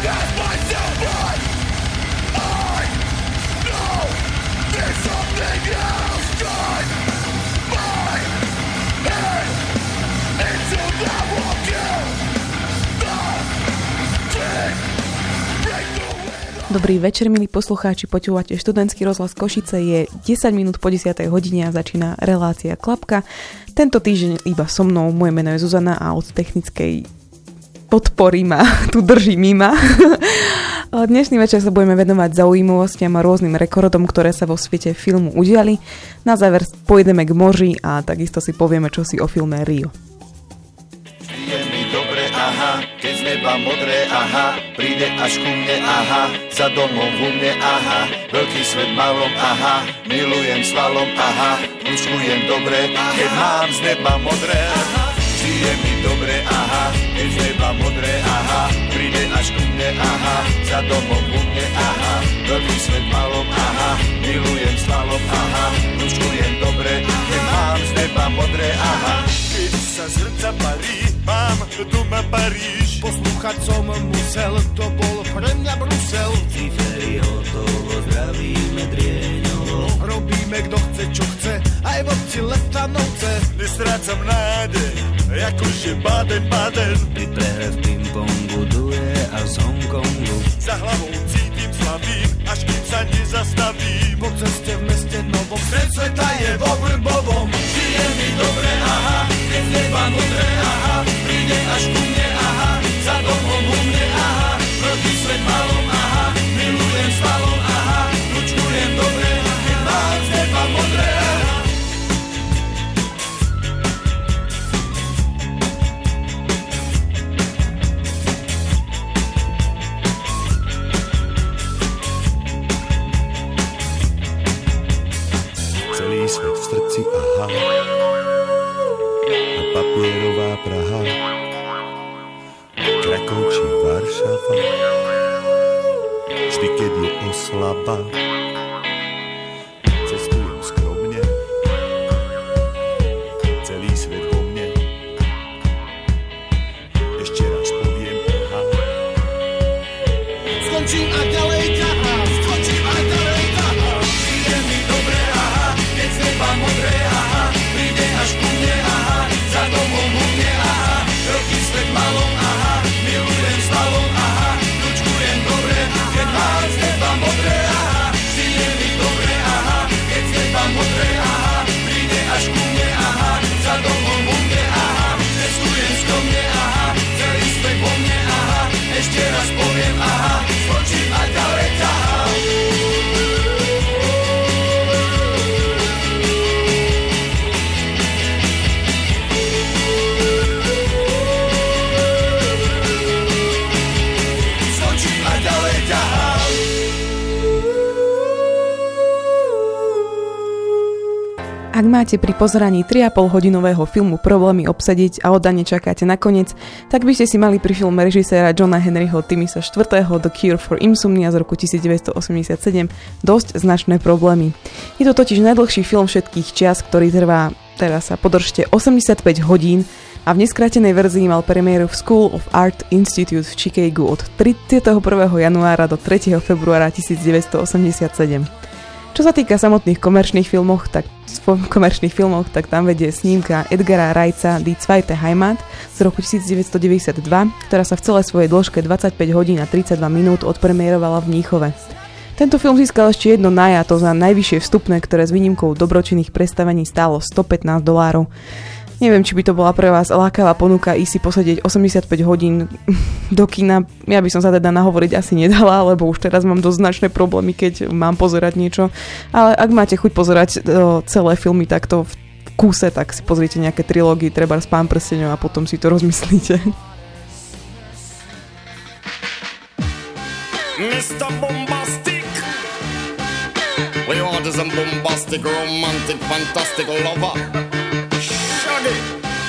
Dobrý večer, milí poslucháči, počúvate študentský rozhlas Košice, je 10 minút po 10. hodine a začína relácia Klapka. Tento týždeň iba so mnou, moje meno je Zuzana a od technickej podpory ma tu drží Mima. Dnešný večer sa budeme venovať zaujímavostiam a rôznym rekordom, ktoré sa vo svete filmu udiali. Na záver pôjdeme k moři a takisto si povieme čosi o filme Rio. Aha, keď z neba modré, aha, príde až ku mne, aha, za domov u mne, aha, veľký svet malom, aha, milujem slalom, aha, ľučkujem dobre, keď mám z neba modré, žije mi dobre, aha, keď z neba modré, aha, príde až ku mne, aha, za domov u mne, aha, veľký svet malom, aha, milujem slalom, aha, ľučkujem dobre, keď mám z neba modré, aha, keď sa z srdca parí, mám doma Paríž. Poslúchať som musel, to bol pre mňa Brusel. Ciferi hotovo, zdravíme Drieňovo. Robíme kto chce, čo chce, aj v obci Letanovce. Nestrácam nádej, akože Baden-Baden. Pri prehre v ping-pongu duje a z Hongkongu. Za hlavou cítim slavím, až kým sa nezastavím. Po ceste v meste novom, stred sveta je vo Vrbovom. Žije mi dobre, aha, keď z neba modré, aha, príde až ku mne, aha, za domom u mne, aha, veľký svet malom, aha, milujem slalom, aha, ľučkujem dobre, keď mám z neba modré, aha. Celý svet v srdci, aha, a papierová Praha, Krakov či Varšava, vždy keď je oslava, cestujem skromne, celý svet vo mne, ešte raz poviem, aha, Skočím a ďalej ťahám, skočím a ďalej ťahám. Žije mi dobre, aha, keď z neba modré, aha, príde až ku mne, aha, za domom u mne, aha, veľký svet malom, aha, milujem slalom, aha, ľučkujem dobre, keď mám z neba modré, aha, žije mi dobre, aha, keď z neba modré, aha, príde až ku mne, aha, za domom u mne, aha, cestujem skromne, aha, celý svet vo mne, aha, ešte raz poviem, aha, skočím a ďalej ťahám. Skočím a ďalej ťahám. Ak máte pri pozeraní 3,5-hodinového filmu problémy obsadiť a oddane čakáte na koniec, tak by ste si mali pri filme režiséra Johna Henryho Timisa IV. The Cure for Insomnia z roku 1987 dosť značné problémy. Je to totiž najdlhší film všetkých čias, ktorý trvá, teraz sa podržte, 85 hodín a v neskrátenej verzii mal premiéru v School of Art Institute v Chicagu od 31. januára do 3. februára 1987. Čo sa týka samotných komerčných filmov, tak tam vedie snímka Edgara Wrighta Die Zweite Heimat z roku 1992, ktorá sa v celej svojej dĺžke 25 hodín a 32 minút odpremierovala v Mníchove. Tento film získal ešte jedno najato za najvyššie vstupné, ktoré s výnimkou dobročinných predstavení stálo $115. Neviem, či by to bola pre vás lákavá ponuka ísť si posedieť 85 hodín do kina. Ja by som sa teda nahovoriť asi nedala, lebo už teraz mám dosť značné problémy, keď mám pozerať niečo. Ale ak máte chuť pozerať celé filmy takto v kúse, tak si pozrite nejaké trilógie, treba s Pán prsteňov a potom si to rozmyslíte. Mr. Bombastic, we want some bombastic, romantic, fantastic lover. Shaggy,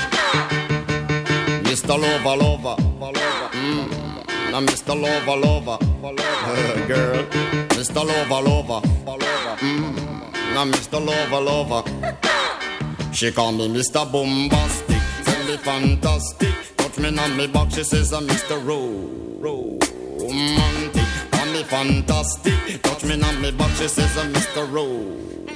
Mr. Lover, now Mr. Lover, girl, Mr. Lover, now Mr. Lover. She call me Mr. Bombastic, tell me fantastic, touch me on me back, she says I'm Mr. romantic, and me fantastic. Touch me on me back, she says, Mr. Rose,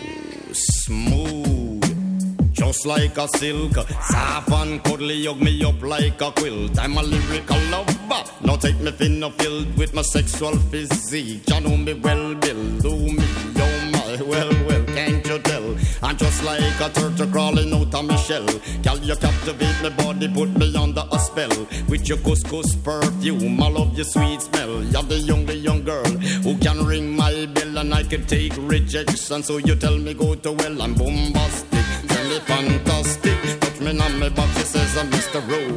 smooth, just like a silk, soft and cuddly, hug me up like a quilt. I'm a lyrical lover, now take me thin or filled with my sexual physique. You know me well, Bill, do me, oh my, well, can't you tell? I'm just like a turtle crawling out of my shell. Girl, you captivate my body, put me under a spell. With your couscous perfume, I love your sweet smell. You're the young girl who can ring my bell, and I can take rejection. So you tell me go to well, I'm bombastic, tell me fantastic. Touch me on my back, she says, Mr.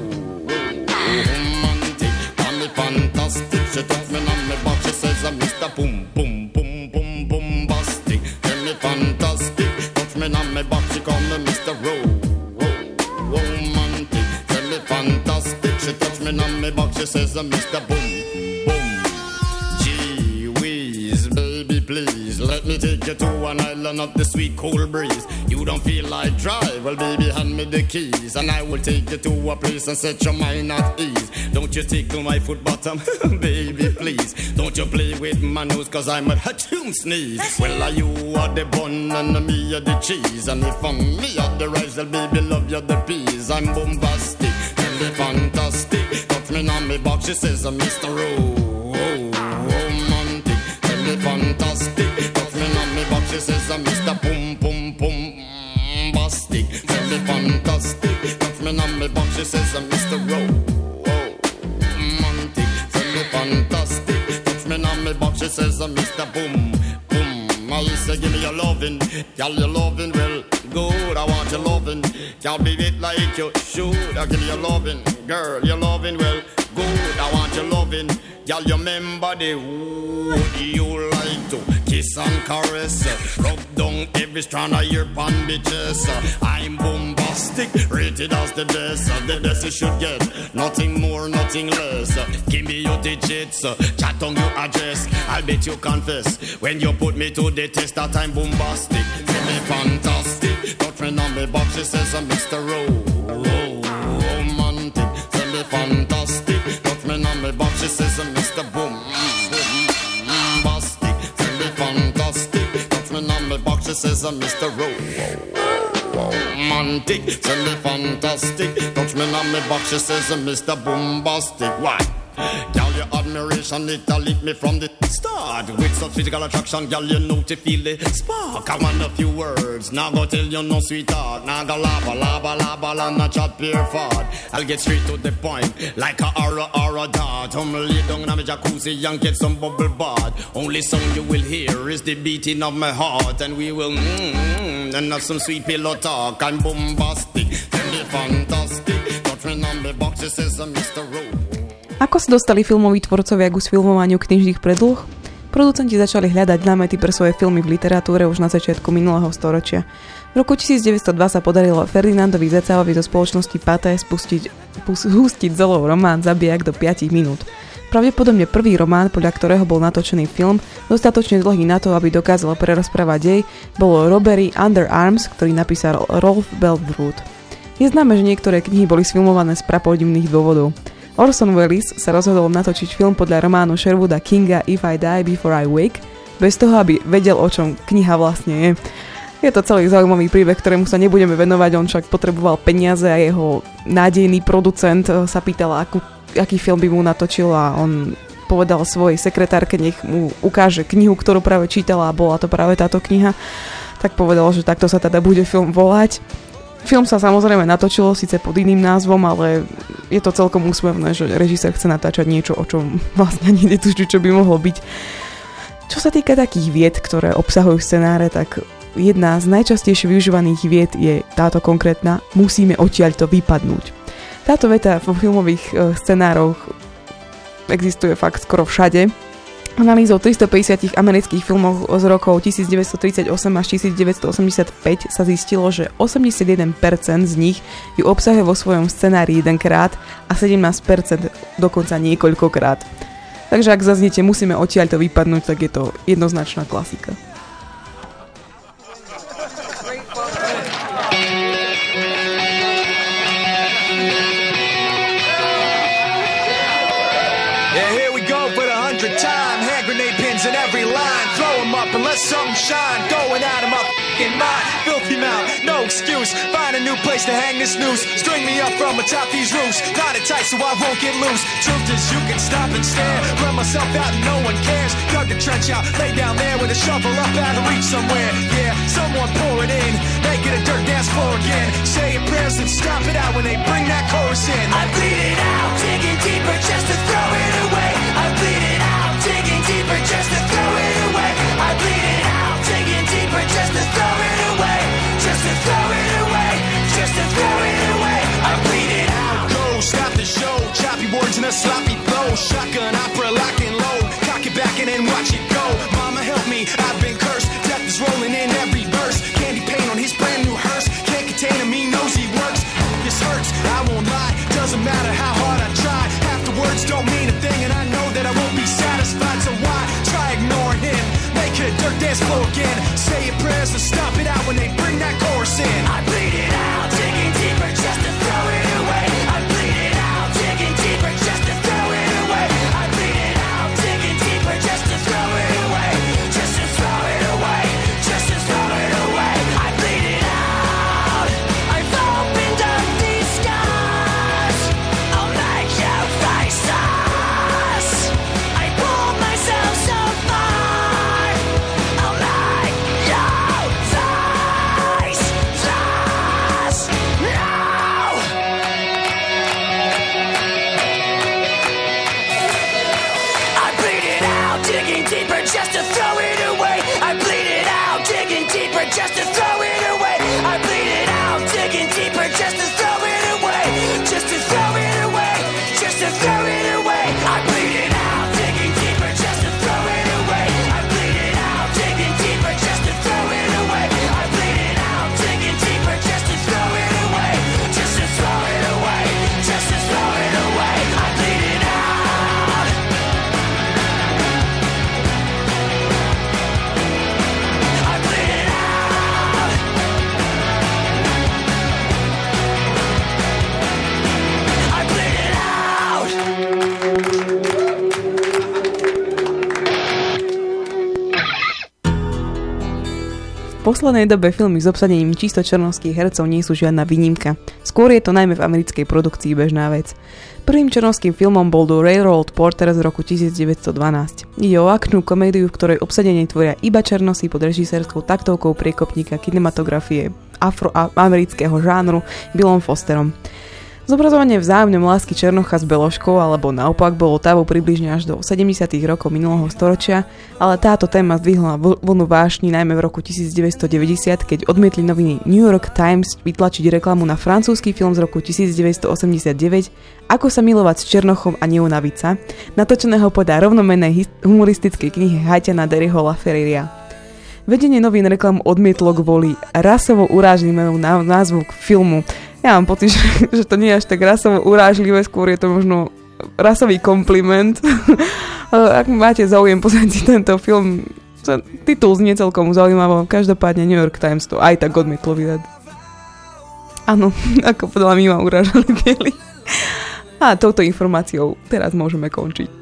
Romantic, tell me fantastic. She touch me on my back, she says, Mr. Boom, boom, boom, boom, bombastic. Tell me fantastic. Touch me on my back, she call me Mr. Romantic. Tell me fantastic. She touch me on my back, she says, Mr. Boom, boom. Gee whiz, baby, please let me take you to an island of the sweet cool breeze. You don't feel like drive? Well, baby, hand me the keys, and I will take you to a place and set your mind at ease. Don't you tickle my foot bottom, baby, please. Don't you play with my nose, cause I'm a hatchoon sneeze. Well, are you are the bun and me are the cheese, and if I'm me are the rice, well, baby, love you the peas. I'm bombastic, tell me fantastic. Touch me on me box, she says, Mr. Romantic. Tell me fantastic. Touch me on me box, she says, Mr. Boom, boom, boom. Bastic, tell me fantastic. Touch me on me box, she says, Mr. Romantic. Tell me fantastic. Touch me on me box, she says, Mr. Boom, boom. I say, give me your lovin', girl, your lovin', well, good. I want your lovin', girl, be it like you should. I give you your lovin', girl, your lovin', well, good. I want your lovin', girl, you remember the would you like to kiss and caress, rub down every strand of your bandages. I'm bombastic, rated as the best you should get. Nothing more, nothing less. Give me your digits, chat on your address. I'll bet you confess when you put me to the test that I'm bombastic. Tell me fantastic. Touch me on me box, she says, Mr. Romantic. Tell me fantastic. Touch me on me box, she says, Mr. Boom. Box, she says, Mr. Romantic. Tell me fantastic. Touch me on me box, she says, Mr. Bombastic. Why? Girl, your admiration, it'll lead me from the start. With such physical attraction, girl, you know to feel the spark. I want a few words, now go tell you no sweetheart. Now go lava, and not chat pure fart. I'll get straight to the point, like a aura dart. Lay down in my jacuzzi and get some bubble bath. Only song you will hear is the beating of my heart. And we will and have some sweet pillow talk. I'm bombastic, tell me fantastic. Touch me on the box, she says, Mr. Rowe. Ako sa dostali filmoví tvorcovia k sfilmovaniu knižných predĺh? Producenti začali hľadať námety pre svoje filmy v literatúre už na začiatku minulého storočia. V roku 1902 sa podarilo Ferdinandovi Zecalovi zo spoločnosti Pathé spustiť Zolov román Zabijak do 5 minút. Pravdepodobne prvý román, podľa ktorého bol natočený film, dostatočne dlhý na to, aby dokázal prerozprávať dej, bolo Robbery Under Arms, ktorý napísal Rolf Belbrood. Je známe, že niektoré knihy boli sfilmované z prapodivných dôvodov. Orson Welles sa rozhodol natočiť film podľa románu Sherwooda Kinga If I Die Before I Wake, bez toho, aby vedel, o čom kniha vlastne je. Je to celý zaujímavý príbeh, ktorému sa nebudeme venovať, on však potreboval peniaze a jeho nádejný producent sa pýtal, aký film by mu natočil, a on povedal svojej sekretárke, nech mu ukáže knihu, ktorú práve čítala, a bola to práve táto kniha. Tak povedal, že takto sa teda bude film volať. Film sa samozrejme natočilo síce pod iným názvom, ale je to celkom úsmevné, že režisér chce natáčať niečo, o čom vlastne ani netuší, čo by mohlo byť. Čo sa týka takých vied, ktoré obsahujú scenáre, tak jedna z najčastejšie využívaných vied je táto konkrétna: musíme odtiaľto vypadnúť. Táto veta vo filmových scenároch existuje fakt skoro všade. Analýzou 350 amerických filmov z rokov 1938 až 1985 sa zistilo, že 81% z nich ju obsahuje vo svojom scenári jedenkrát a 17% dokonca niekoľkokrát. Takže ak zaznete musíme odtiaľto vypadnúť, tak je to jednoznačná klasika. Yeah, here we go for the sacred time. Hand grenade pins in every line. Throw them up and let something shine. Going at them up in mine. Filthy mouth, no excuse. Find a new place to hang this noose. String me up from atop these roofs. Knot it tight so I won't get loose. Truth is you can stop and stare. Run myself out and no one cares. Dug the trench out, lay down there with a shovel up out of reach somewhere. Yeah, someone pour it in. Make it a dirt dance floor again. Say your prayers and stop it out when they bring that chorus in. I bleed it out, digging deeper just to throw it away. I bleed it out, digging deeper just to throw it away. I bleed it out, digging deeper just to throw it away. Just to throw it away, just to throw it away. I bleed it out. Go, stop the show. Choppy words in a sloppy flow. Shotgun opera, lock and load. Cock it back and then watch it go. Mama help me, I've been cursed. Death is rolling in every verse. Candy paint on his brand new hearse. Can't contain him, he knows he works. This hurts, I won't lie. Doesn't matter how hard I try. Half the words don't mean a thing, and I know that I won't be satisfied. So why try ignoring him? Make it a dirt dance floor again. Say your prayers and stop it out when they bring that chorus in. I bleed it out, digging deeper just to throw it away. I bleed it out, digging deeper just to throw it away. I bleed it out, digging deeper just to throw it away. Just to throw it away, just to throw it away. I bleed it out. I've opened up these scars. I'll make you face us. I pulled myself so far. I'll make you face us. No! I bleed it out, digging deeper just to throw it away. I bleed it out, digging deeper just to throw it away. I bleed it out, digging deeper just to throw it away. Just to throw it away, just to throw it away. I bleed it out, digging deeper just to throw it away. I bleed it out, digging deeper just to throw it away. I bleed it out, digging deeper just to throw it away. Just to throw it away, just to throw it away. I bleed it out. I bleed it out. I bleed it out. V poslednej dobe filmy s obsadením čisto černovských hercov nie sú žiadna výnimka. Skôr je to najmä v americkej produkcii bežná vec. Prvým černovským filmom bol The Railroad Porter z roku 1912. Ide o akčnú komédiu, v ktorej obsadenie tvoria iba černosy pod režisérskou taktovkou priekopníka kinematografie afroamerického žánru Billom Fosterom. Zobrazovanie vzájomnej lásky Černocha s Beložkou alebo naopak bolo távou približne až do 70. rokov minulého storočia, ale táto téma zdvihla vlnu vášni najmä v roku 1990, keď odmietli noviny New York Times vytlačiť reklamu na francúzsky film z roku 1989 Ako sa milovať s Černochom a neunaviť sa, natočeného podľa rovnomennej humoristickej knihy Haitiana Derryho Laferriera. Vedenie novín reklamu odmietlo kvôli rasovo urážlivému názvu filmu. Ja mám pocit, že to nie je až tak rasovo urážlivé, skôr je to možno rasový kompliment. Ak máte záujem pozrieť si tento film, titul znie celkom zaujímavo, každopádne New York Times to aj tak odmietlo vydať. Áno, ako podľa mňa ma urážali bieli. A touto informáciou teraz môžeme končiť.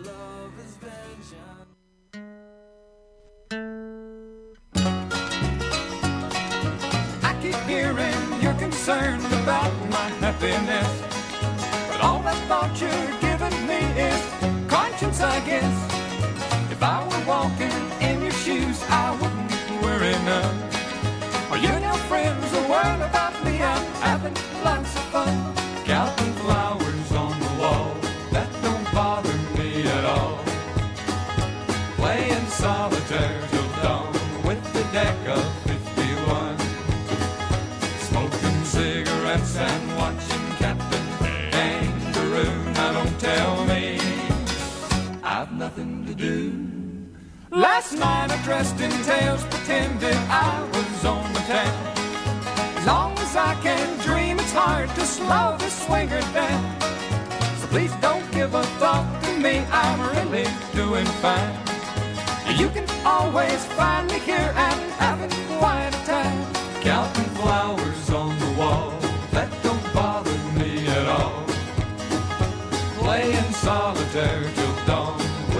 Concerned about my happiness, but all that thought you're giving me is conscience, I guess. If I were walking in your shoes, I wouldn't worry none. Are you now friends or what about me? I'm having lots of fun, counting flowers on the wall. That don't bother me at all. Playing solitaire till dawn with the deck of 51. Smoking cigarettes and watching Captain Kangaroo. Now don't tell me I've nothing to do. Last night I dressed in tails, pretended I was on the town. As long as I can dream, it's hard to slow the swinger down. So please don't give a thought to me, I'm really doing fine. You can always find me here and having quite a time. Counting flowers on the wall, that don't bother me at all. Playing solitaire till dawn with the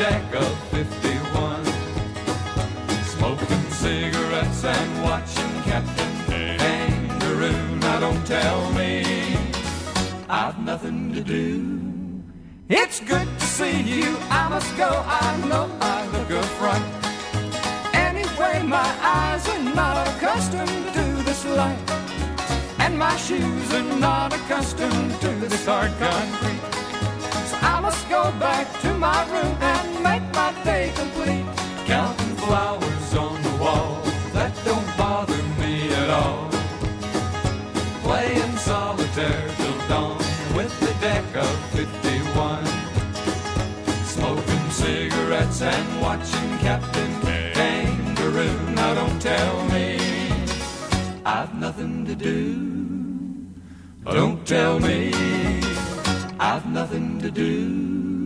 deck of 51, smoking cigarettes and watching Captain Kangaroo. Now don't tell me I've nothing to do. It's good to see you, I must go, I know I look a fright. Anyway, my eyes are not accustomed to this light, and my shoes are not accustomed to this hard concrete. So I must go back to my room and make my day complete. Counting flowers on the wall, that don't bother me at all. Playing solitaire till dawn with the deck of 51, smoking cigarettes and watching Captain Kangaroo. Now don't tell me I've nothing to do. Don't tell me I've nothing to do.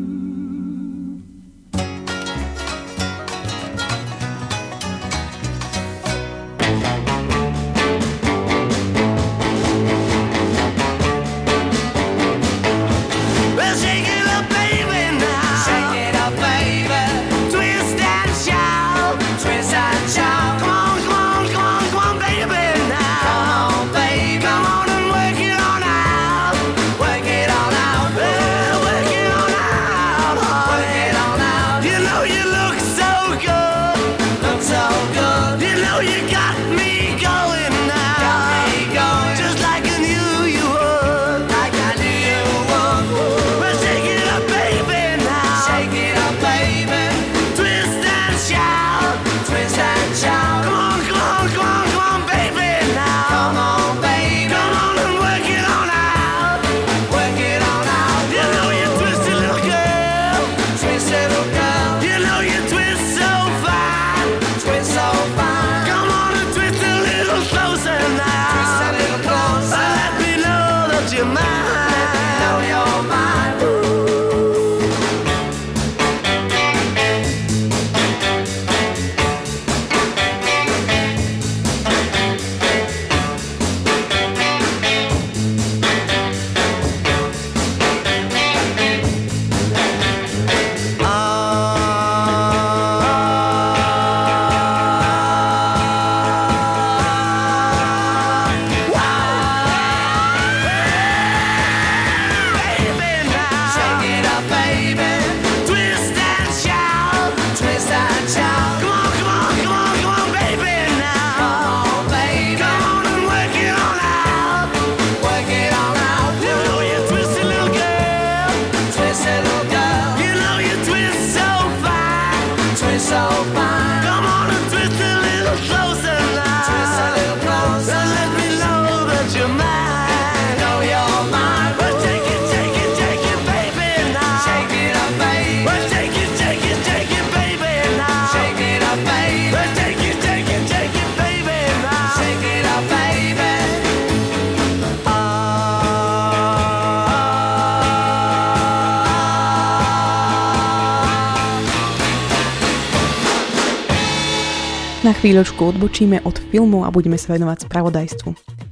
Na chvíľočku odbočíme od filmu a budeme sa venovať spravodajstvu.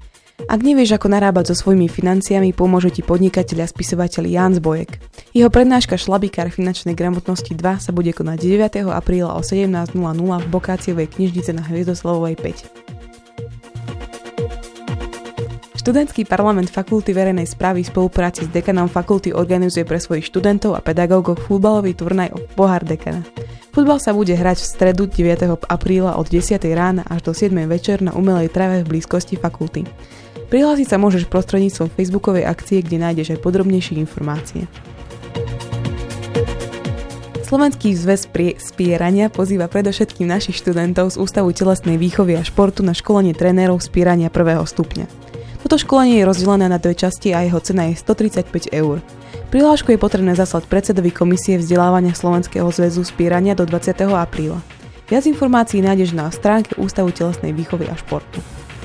Ak nevieš, ako narábať so svojimi financiami, pomôže ti podnikateľ a spisovateľ Ján Zbojek. Jeho prednáška Šlabikár finančnej gramotnosti 2 sa bude konať 9. apríla o 17:00 v Bokáciovej knižnice na Hviezdoslavovej 5. Študentský parlament Fakulty verejnej správy v spolupráci s dekanom fakulty organizuje pre svojich študentov a pedagógov futbalový turnaj o Pohár dekana. Futbal sa bude hrať v stredu 9. apríla od 10. rána až do 7. večer na umelej trave v blízkosti fakulty. Prihlásiť sa môžeš prostredníctvom facebookovej akcie, kde nájdeš aj podrobnejšie informácie. Slovenský zväz spierania pozýva predovšetkým našich študentov z Ústavu telesnej výchovy a športu na školenie trénerov spierania 1. stupňa. Toto školenie je rozdelené na 2 časti a jeho cena je 135 €. Prihlášku je potrebné zaslať predsedovi komisie vzdelávania Slovenského zväzu spierania do 20. apríla. Viac informácií nájdeš na stránke Ústavu telesnej výchovy a športu.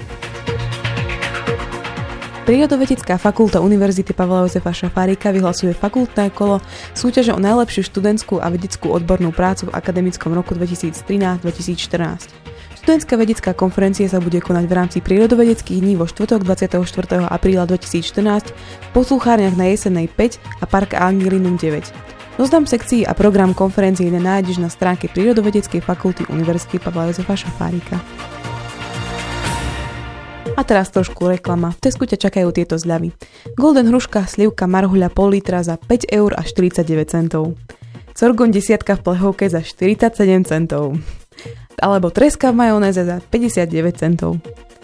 Prírodovedecká fakulta Univerzity Pavla Jozefa Šafárika vyhlasuje fakultné kolo súťaže o najlepšiu študentskú a vedeckú odbornú prácu v akademickom roku 2013-2014. Študentská vedecká konferencia sa bude konať v rámci prírodovedeckých dní vo štvrtok 24. apríla 2014 v posluchárniach na Jesenej 5 a Park Angelinum 9. Zoznam sekcií a program konferencií nájdeš na stránke Prírodovedeckej fakulty Univerzity Pavla Jozefa Šafárika. A teraz trošku reklama. V Tesku ťa čakajú tieto zľavy. Golden hruška, slivka, marhuľa pol litra za 5 eur a 49 centov. Sorgon desiatka v plehovke za 47 centov. Alebo treska v majonéze za 59 centov.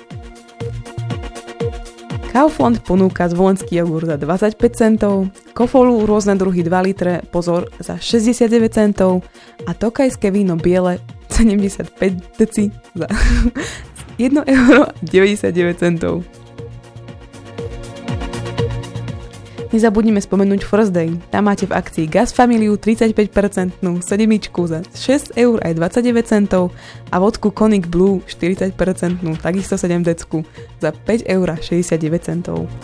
Kaufland ponúka zvolenský jogurt za 25 centov, Kofolu rôzne druhy 2 litre, pozor, za 69 centov a tokajské víno biele 75 deci za 1,99 €. Nezabudnime spomenúť First Day. Tam máte v akcii Gas Familiu 35% sedmičku za 6,29 € a vodku Conic Blue 40%, takisto 7 decku za 5,69 €.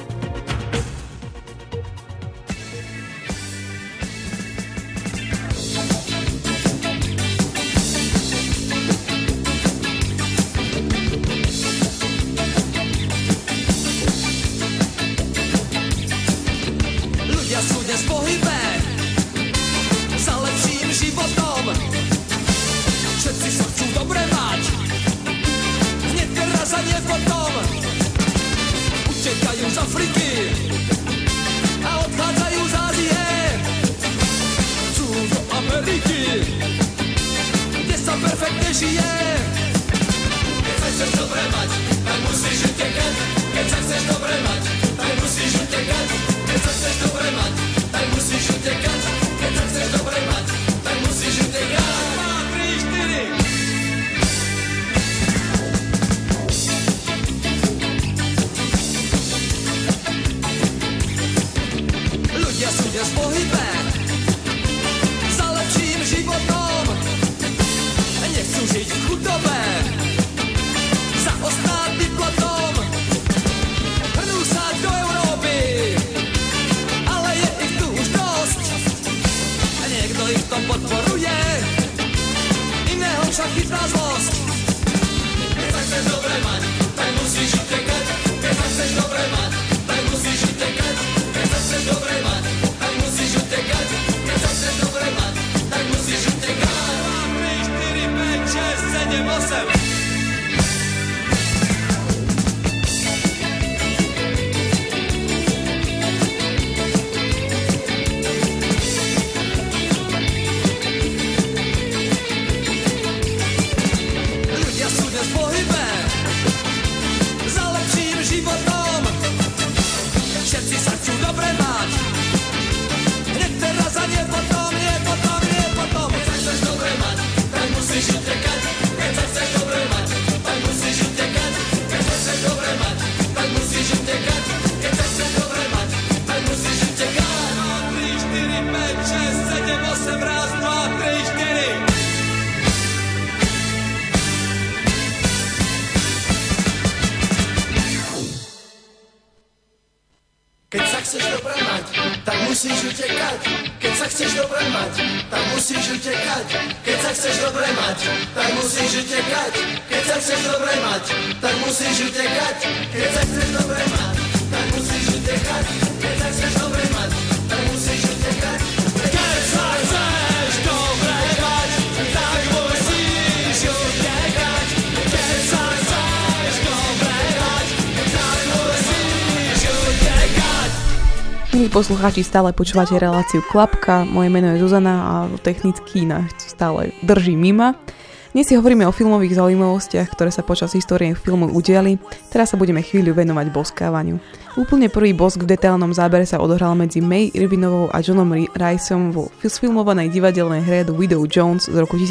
Milí poslucháči, stále počúvate reláciu Klapka, moje meno je Zuzana a technicky nás stále drží Mima. Dnes si hovoríme o filmových zaujímavostiach, ktoré sa počas histórie filmu udiali. Teraz sa budeme chvíľu venovať boskávaniu. Úplne prvý bosk v detailnom zábere sa odohral medzi May Irvinovou a Johnom Riceom vo sfilmovanej divadelnej hre The Widow Jones z roku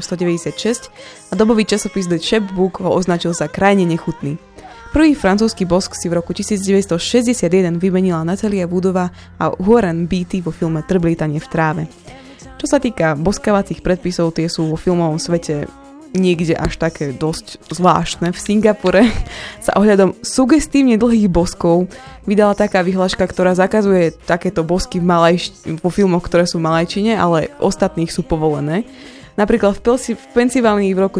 1896 a dobový časopis The Chapbook ho označil za krajne nechutný. Prvý francúzsky bosk si v roku 1961 vymenila Natalia Woodová a Warren Beatty vo filme Trblietanie v tráve. Čo sa týka boskávacích predpisov, tie sú vo filmovom svete niekde až také dosť zvláštne. V Singapure sa ohľadom sugestívne dlhých boskov vydala taká vyhláška, ktorá zakazuje takéto bosky vo filmoch, ktoré sú v malajčine, ale ostatných sú povolené. Napríklad v Pensylvánii v roku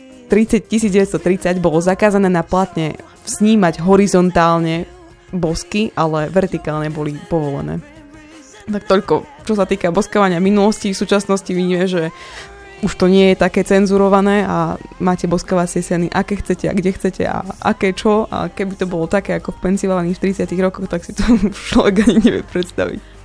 1930 bolo zakázané na platne snímať horizontálne bosky, ale vertikálne boli povolené. Tak toľko, čo sa týka boskávania minulosti. V súčasnosti vidíme, že už to nie je také cenzurované a máte boskávacie scény, aké chcete a kde chcete a aké čo. A keby to bolo také ako v Pensylvánii v 30 rokoch, tak si to človek ani nevie predstaviť.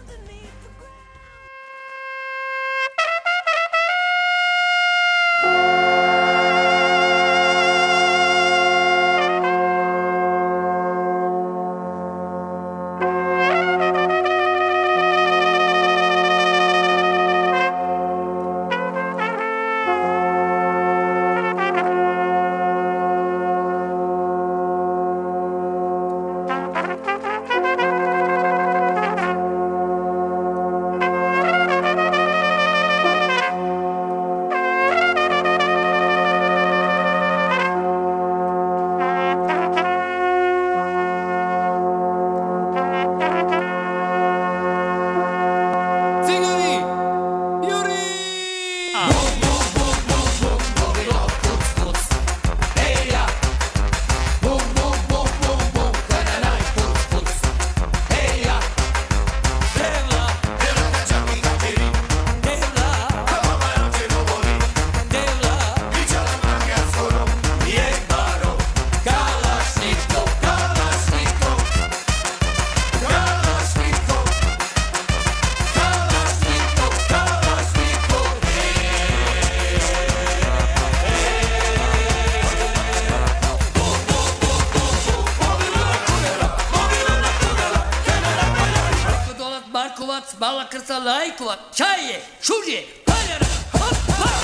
Bala krca lajkovat, čaje, šurje, paljara, hop, hop.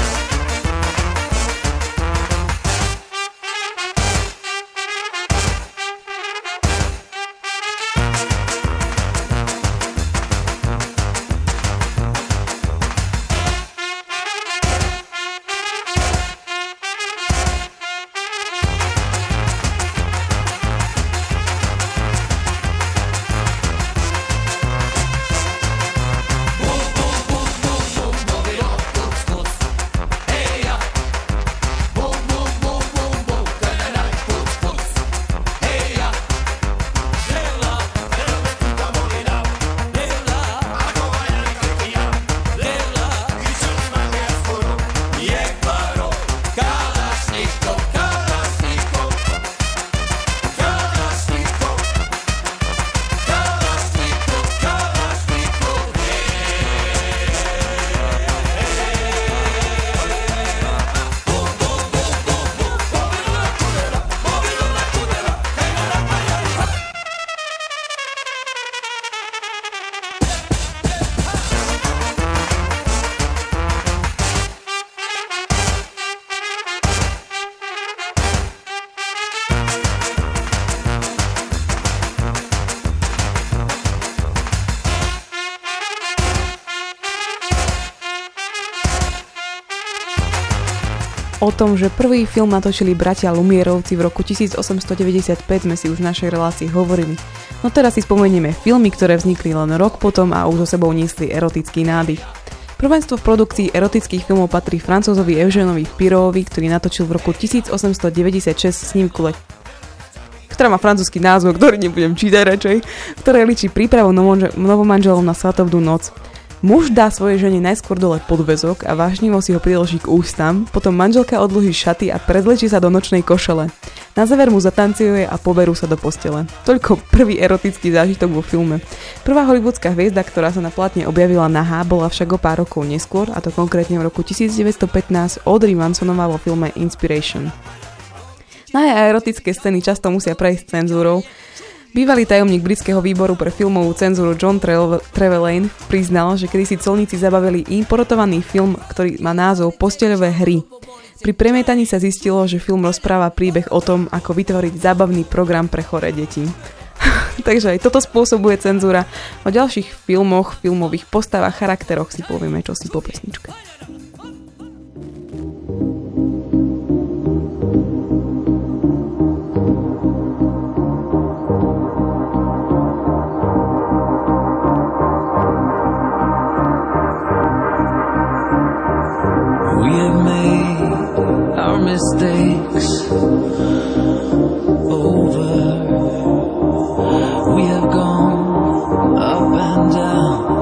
O tom, že prvý film natočili bratia Lumierovci v roku 1895 sme si už v našej relácii hovorili. No teraz si spomenieme filmy, ktoré vznikli len rok potom a už so sebou niesli erotický nádych. Prvenstvo v produkcii erotických filmov patrí Francúzovi Eugénovi Pirovovi, ktorý natočil v roku 1896 snímku ktorá má francúzsky názov, ktorý nebudem čítať radšej, ktoré ličí prípravu novomanželov na svatovnú noc. Muž dá svojej žene najskôr dole podväzok a vášnivo si ho priloží k ústam, potom manželka odloží šaty a prezlečí sa do nočnej košele. Na záver mu zatancuje a poberú sa do postele. Toľko prvý erotický zážitok vo filme. Prvá hollywoodská hviezda, ktorá sa na plátne objavila nahá, bola však o pár rokov neskôr, a to konkrétne v roku 1915 Audrey Mansonová vo filme Inspiration. Nahé a erotické scény často musia prejsť cenzúrou. Bývalý tajomník britského výboru pre filmovú cenzúru John Trevelyan priznal, že kedysi colníci zabavili importovaný film, ktorý má názov Posteľové hry. Pri premietaní sa zistilo, že film rozpráva príbeh o tom, ako vytvoriť zábavný program pre choré deti. Takže aj toto spôsobuje cenzúra. O ďalších filmoch, filmových postavách, charakteroch si povieme čosi po pesničke. Mistakes over. We have gone up and down.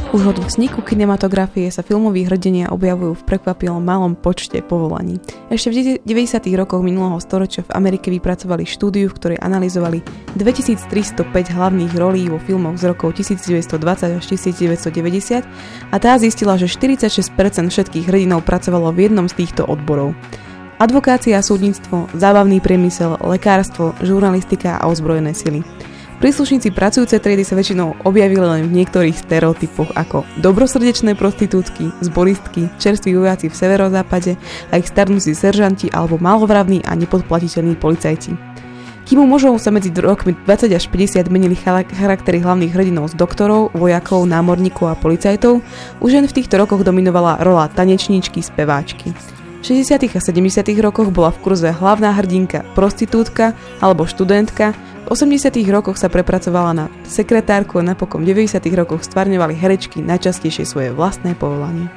Už od vzniku kinematografie sa filmoví hrdenia objavujú v prekvapivom malom počte povolaní. Ešte v 90. rokoch minulého storočia v Amerike vypracovali štúdiu, v ktorej analyzovali 2305 hlavných rolí vo filmoch z rokov 1920 až 1990 a tá zistila, že 46% všetkých hrdinov pracovalo v jednom z týchto odborov. Advokácia a súdnictvo, zábavný priemysel, lekárstvo, žurnalistika a ozbrojené sily. Príslušníci pracujúcej triedy sa väčšinou objavili len v niektorých stereotypoch ako dobrosrdečné prostitútky, zboristky, čerství vojaci v severozápade a ich starnúci seržanti alebo malovravní a nepodplatiteľní policajti. Kým mužov sa medzi rokmi 20 až 50 menili charaktery hlavných hrdinov z doktorov, vojakov, námorníkov a policajtov, už len v týchto rokoch dominovala rola tanečníčky, speváčky. V 60. a 70. rokoch bola v kurze hlavná hrdinka prostitútka alebo študentka, v 80. rokoch sa prepracovala na sekretárku a napokon v 90. rokoch stvárňovali herečky najčastejšie svoje vlastné povolanie.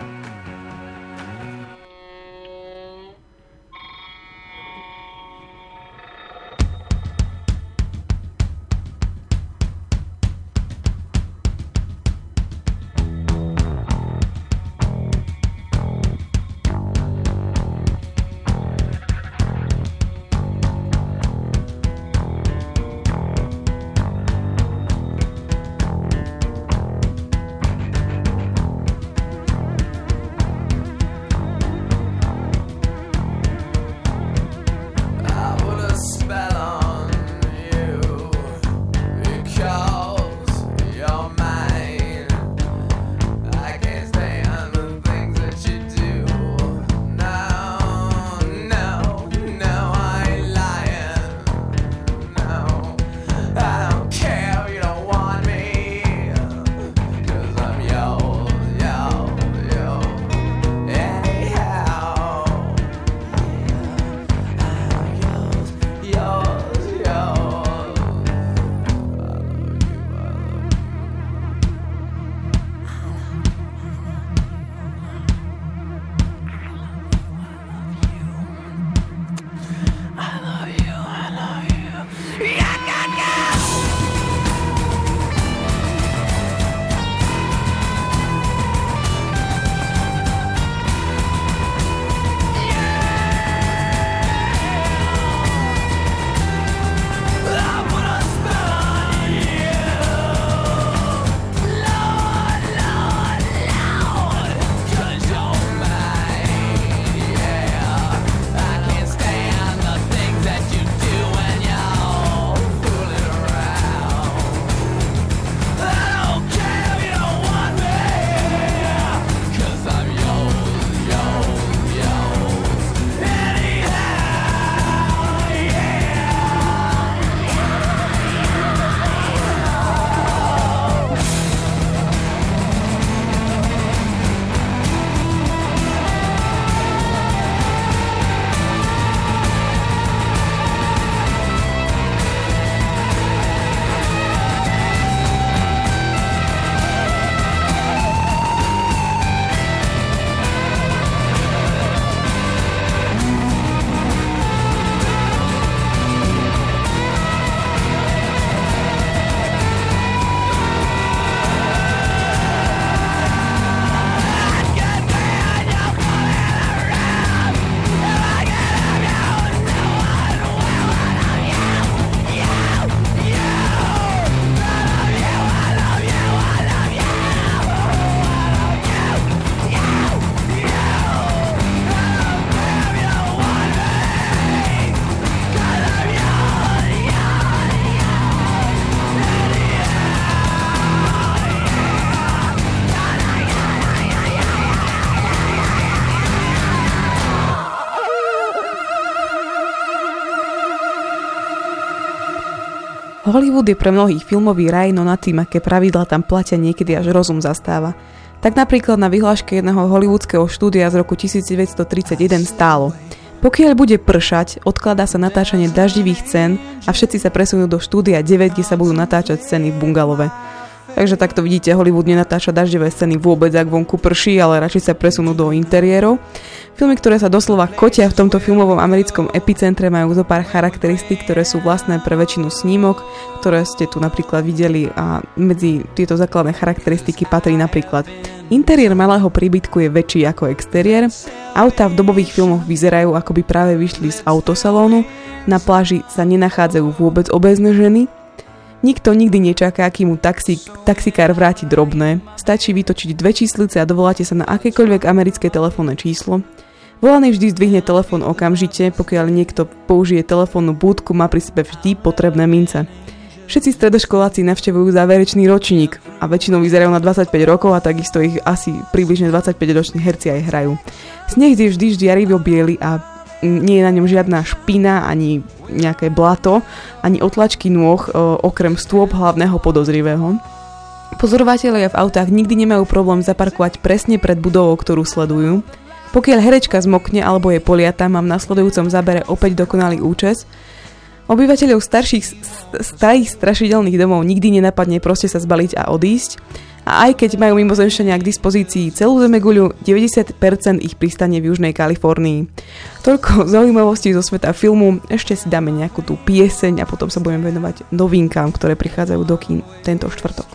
Hollywood je pre mnohých filmový raj, no nad tým, aké pravidlá tam platia, niekedy až rozum zastáva. Tak napríklad na vyhláške jedného hollywoodského štúdia z roku 1931 stálo: pokiaľ bude pršať, odkladá sa natáčanie daždivých scén a všetci sa presunú do štúdia 9, kde sa budú natáčať scény v bungalove. Takže takto vidíte, Hollywood nenatáča dažďové scény vôbec, ak vonku prší, ale radšej sa presunú do interiérov. Filmy, ktoré sa doslova kotia v tomto filmovom americkom epicentre, majú zo pár charakteristík, ktoré sú vlastné pre väčšinu snímok, ktoré ste tu napríklad videli, a medzi tieto základné charakteristiky patrí napríklad interiér malého príbytku je väčší ako exteriér, autá v dobových filmoch vyzerajú, ako by práve vyšli z autosalónu, na pláži sa nenachádzajú vôbec obézne ženy, nikto nikdy nečaká, kým mu taxikár vráti drobné, stačí vytočiť 2 číslice a dovoláte sa na akékoľvek americké telefónne číslo. Volaný vždy zdvihne telefón okamžite, pokiaľ niekto použije telefónnu búdku, má pri sebe vždy potrebné mince. Všetci stredoškoláci navštevujú záverečný ročník a väčšinou vyzerajú na 25 rokov a takisto ich asi približne 25-roční herci aj hrajú. Sneh je vždy žiarivo biely a nie je na ňom žiadna špina, ani nejaké blato, ani otlačky nôh, okrem stôp hlavného podozrivého. Pozorovatelia v autách nikdy nemajú problém zaparkovať presne pred budovou, ktorú sledujú. Pokiaľ herečka zmokne alebo je poliata, mám v nasledujúcom zábere opäť dokonalý účes. Obyvateľov starých strašidelných domov nikdy nenapadne proste sa zbaliť a odísť. A aj keď majú mimozemšťania k dispozícii celú zemeguľu, 90% ich pristane v Južnej Kalifornii. Toľko zaujímavostí zo sveta filmu, ešte si dáme nejakú tú pieseň a potom sa budeme venovať novinkám, ktoré prichádzajú do kín tento štvrtok.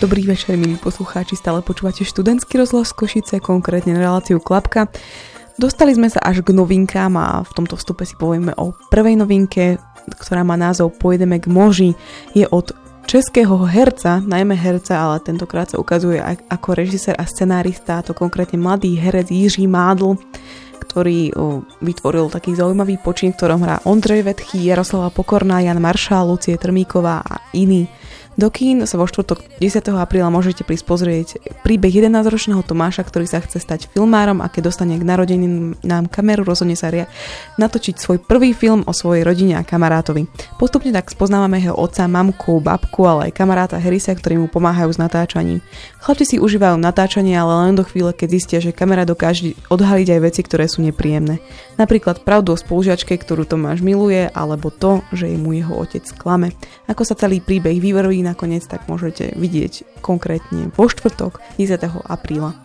Dobrý večer, milí poslucháči, stále počúvate študentský rozhlas Košice, konkrétne reláciu Klapka. Dostali sme sa až k novinkám a v tomto vstupe si povieme o prvej novinke, ktorá má názov Pojedeme k moži. Je od českého herca, najmä herca, ale tentokrát sa ukazuje ako režisér a scenárista, to konkrétne mladý herec Jiří Mádl, ktorý vytvoril taký zaujímavý počin, v ktorom hrá Ondřej Vetchý, Jaroslava Pokorná, Jan Maršál, Lucie Trmíková a iní. Do kín sa vo štvrtok 10. apríla môžete prísť pozrieť príbeh 11-ročného Tomáša, ktorý sa chce stať filmárom a keď dostane k narodeninám kameru, rozhodne sa natočiť svoj prvý film o svojej rodine a kamarátovi. Postupne tak spoznávame jeho otca, mamku, babku, ale aj kamaráta Harrisa, ktorí mu pomáhajú s natáčaním. Chlapci si užívajú natáčanie, ale len do chvíle, keď zistia, že kamera dokáže odhaliť aj veci, ktoré sú nepríjemné. Napríklad pravdu o spolužiačke, ktorú Tomáš miluje, alebo to, že je mu jeho otec klame. Ako sa celý príbeh vyvrví nakoniec, tak môžete vidieť konkrétne vo štvrtok 10. apríla.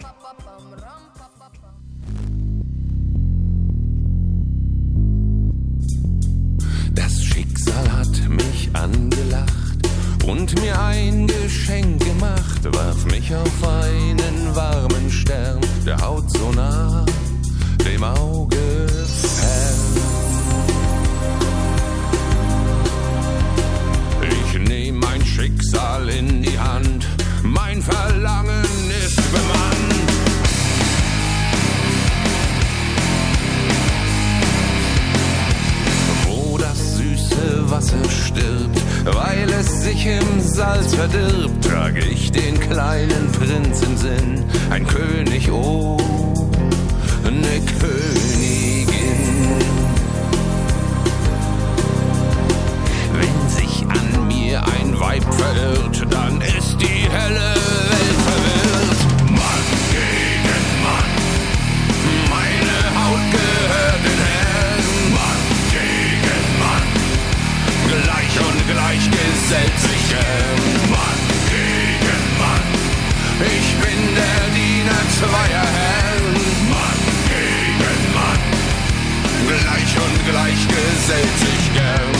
Das Schicksal hat mich angelacht und mir ein Geschenk gemacht, warf mich auf einen warmen Stern, der Haut so nah, dem Auge fern. Ich nehm mein Schicksal in die Hand, mein Verlangen ist bemannt. Wo das süße Wasser stirbt, weil es sich im Salz verdirbt, trage ich den kleinen Prinz im Sinn, ein König, oh, eine Königin. Wenn sich an mir ein Weib verirrt, dann ist die helle Welt verwirrt. Mann gegen Mann, meine Haut gehört den Herren. Mann gegen Mann, gleich und gleich gesellt sich gern. Mann gegen Mann, ich bin der Diener zweier Herren. Mann gegen Mann, gleich und gleich gesellt sich gern.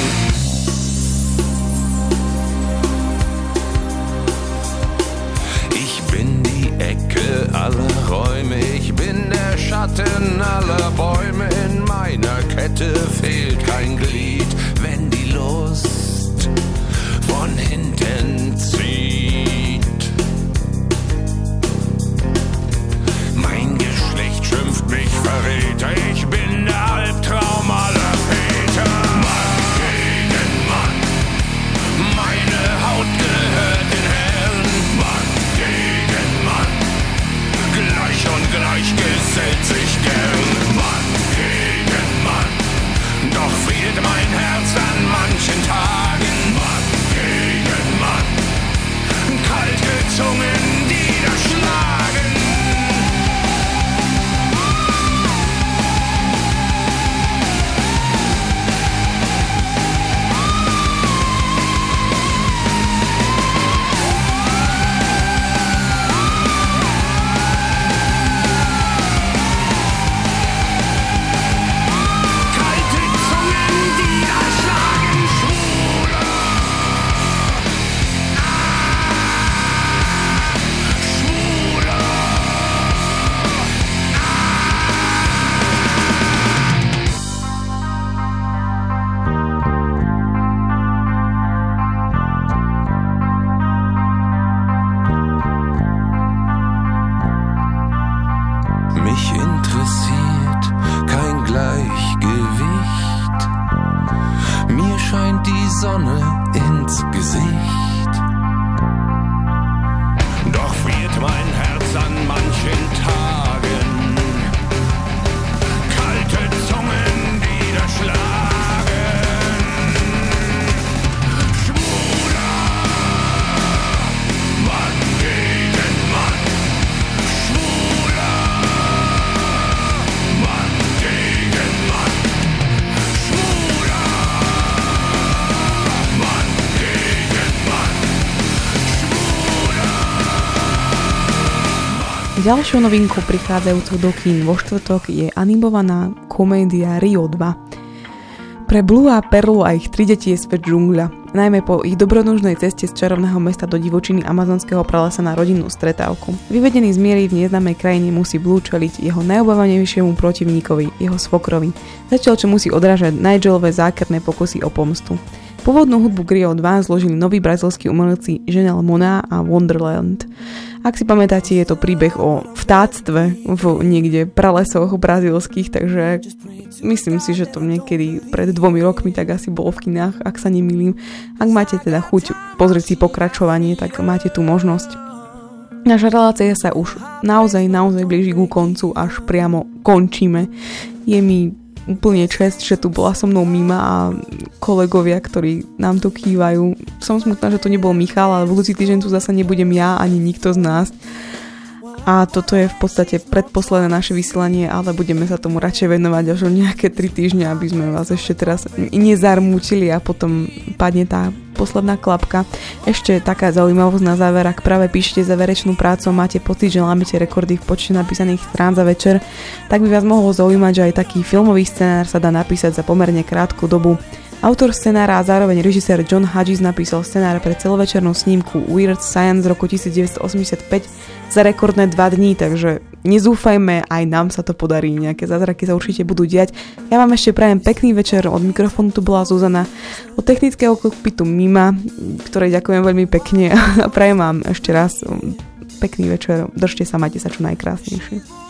Ecke aller Räume, ich bin der Schatten aller Bäume, in meiner Kette fehlt kein Glied, wenn die Lust von hinten zieht. Mein Geschlecht schimpft mich Verräter, ich bin der Albtraum aller Väter. Mann gegen Mann, meine Haut gehört den Herren. Mann gegen Mann, gleich und gleich gesellt sich gern. Mann gegen Mann, doch fehlt mein Herz an manchen Tagen. Mann gegen Mann, kalte Zungen, die da schlagen. Ďalšou novinkou prichádzajúcou do kín vo štvrtok je animovaná komédia Rio 2. Pre Blue a Perlu a ich 3 deti je svet džungľa. Najmä po ich dobrodružnej ceste z čarovného mesta do divočiny amazonského pralesa na rodinnú stretávku. Vyvedený z miery v neznámej krajine musí Blue čeliť jeho najobávanejšiemu protivníkovi, jeho svokrovi. Zatiaľ čo musí odrážať Nigelové zákerné pokusy o pomstu. Pôvodnú hudbu k Rio 2 zložili noví brazilskí umelci Janelle Monáe a Wonderland. Ak si pamätáte, je to príbeh o vtáctve v niekde pralesoch brazílskych, takže myslím si, že to niekedy pred 2 rokmi tak asi bolo v kinách, ak sa nemýlim. Ak máte teda chuť pozrieť si pokračovanie, tak máte tu možnosť. Naša relácia sa už naozaj blíži ku koncu, až priamo končíme. Je mi úplne čest, že tu bola so mnou Mima a kolegovia, ktorí nám tu kývajú. Som smutná, že tu nebol Michal, ale budúci týždeň tu zasa nebudem ja ani nikto z nás. A toto je v podstate predposledné naše vysielanie, ale budeme sa tomu radšej venovať až o nejaké 3 týždne, aby sme vás ešte teraz nezarmútili a potom padne tá posledná klapka. Ešte taká zaujímavosť na záver, ak práve píšete záverečnú prácu a máte pocit, že lámete rekordy v počte napísaných strán za večer, tak by vás mohlo zaujímať, že aj taký filmový scenár sa dá napísať za pomerne krátku dobu. Autor scenára a zároveň režisér John Hughes napísal scenár pre celovečernú snímku Weird Science z roku 1985 za rekordné 2 dní, takže nezúfajme, aj nám sa to podarí, nejaké zázraky sa určite budú diať. Ja vám ešte prajem pekný večer, od mikrofónu tu bola Zuzana, od technického kokpitu Mima, ktorej ďakujem veľmi pekne a prajem vám ešte raz pekný večer, držte sa, majte sa čo najkrásnejšie.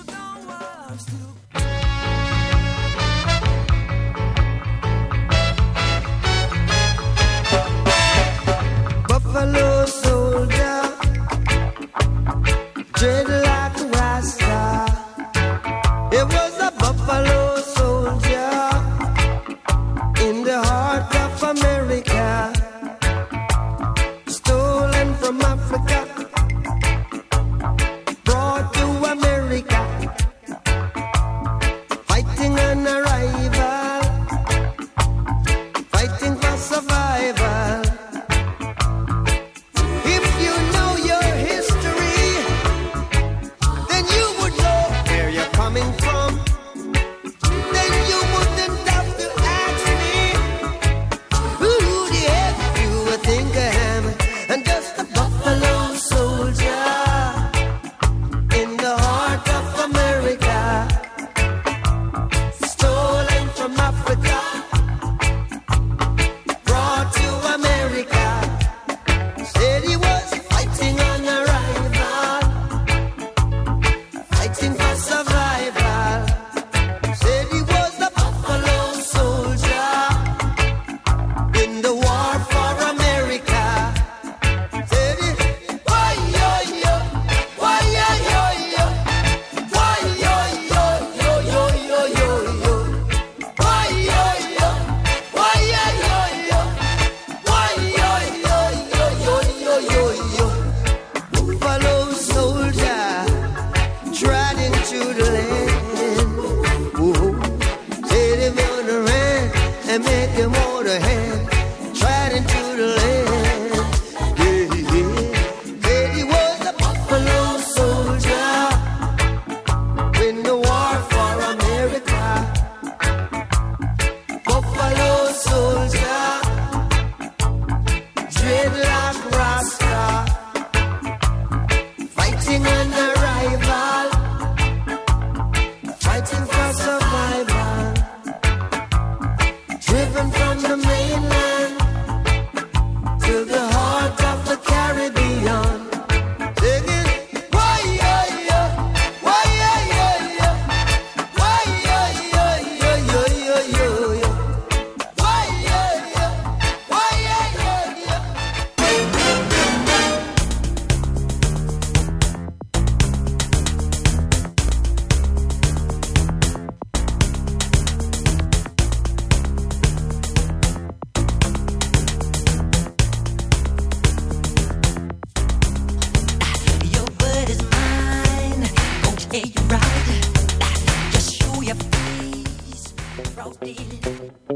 Buffalo soldier, dread like a Rasta. It was a buffalo soldier in the heart of America, stolen from Africa, brought to America, fighting an arrival, fighting for survival.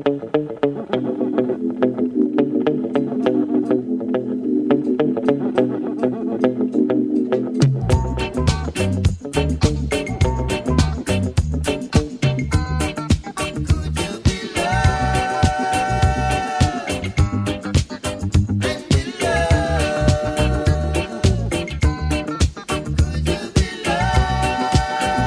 Roasted.